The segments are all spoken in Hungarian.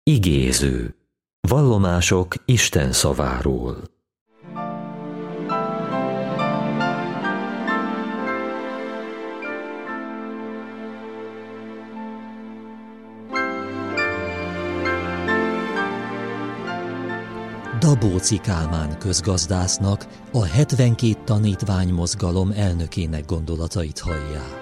Igéző. Vallomások Isten szaváról. Dabóczy Kálmán közgazdásznak, a 72 tanítvány mozgalom elnökének gondolatait hallják.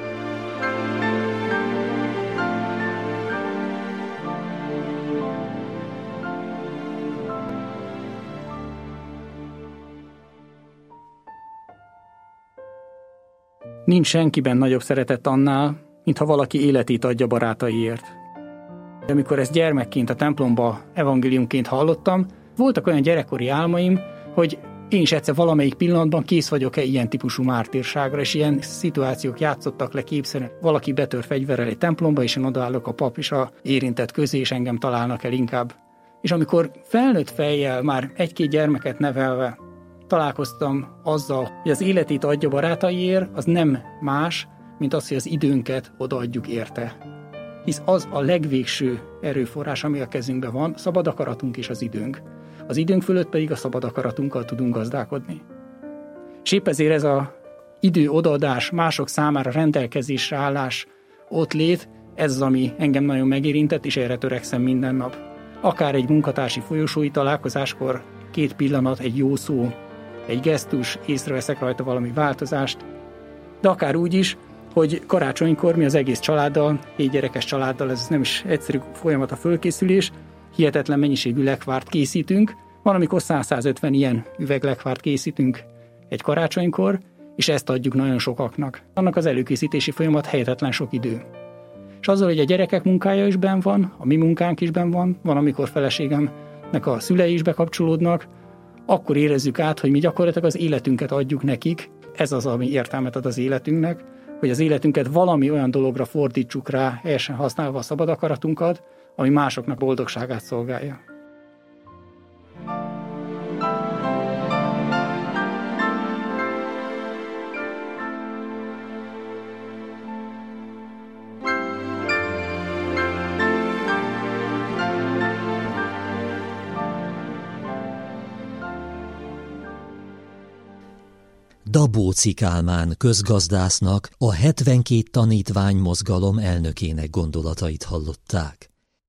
Nincs senkiben nagyobb szeretet annál, mintha valaki életét adja barátaiért. Amikor ezt gyermekként a templomba evangéliumként hallottam, voltak olyan gyerekkori álmaim, hogy én is egyszer valamelyik pillanatban kész vagyok-e ilyen típusú mártírságra, és ilyen szituációk játszottak le képszerűen. Valaki betör fegyverrel egy templomba, és én odaállok a pap és a érintett közé, és engem találnak el inkább. És amikor felnőtt fejjel, már egy-két gyermeket nevelve találkoztam azzal, hogy az életét adja barátaiért, az nem más, mint az, hogy az időnket odaadjuk érte. Hisz az a legvégső erőforrás, ami a kezünkben van, szabad akaratunk és az időnk. Az időnk fölött pedig a szabad akaratunkkal tudunk gazdálkodni. És épp ezért ez az idő odaadás, mások számára rendelkezésre állás, ott lét, ez az, ami engem nagyon megérintett, és erre törekszem minden nap. Akár egy munkatársi folyosói találkozáskor 2 pillanat, egy jó szó, egy gesztus, észreveszek rajta valami változást, de akár úgy is, hogy karácsonykor mi az egész családdal, 7 gyerekes családdal, ez nem is egyszerű folyamat a fölkészülés, hihetetlen mennyiségű lekvárt készítünk, van, amikor 100-150 ilyen üveg lekvárt készítünk egy karácsonykor, és ezt adjuk nagyon sokaknak. Annak az előkészítési folyamat hihetetlen sok idő. És azzal, hogy a gyerekek munkája is benn van, a mi munkánk is benn van, amikor feleségemnek a szülei is bekapcsolódnak, akkor érezzük át, hogy mi gyakorlatilag az életünket adjuk nekik, ez az, ami értelmet ad az életünknek, hogy az életünket valami olyan dologra fordítsuk rá, helyesen használva a szabad akaratunkat, ami másoknak boldogságát szolgálja. Dabóczy Kálmán közgazdásznak, a 72 tanítvány mozgalom elnökének gondolatait hallották.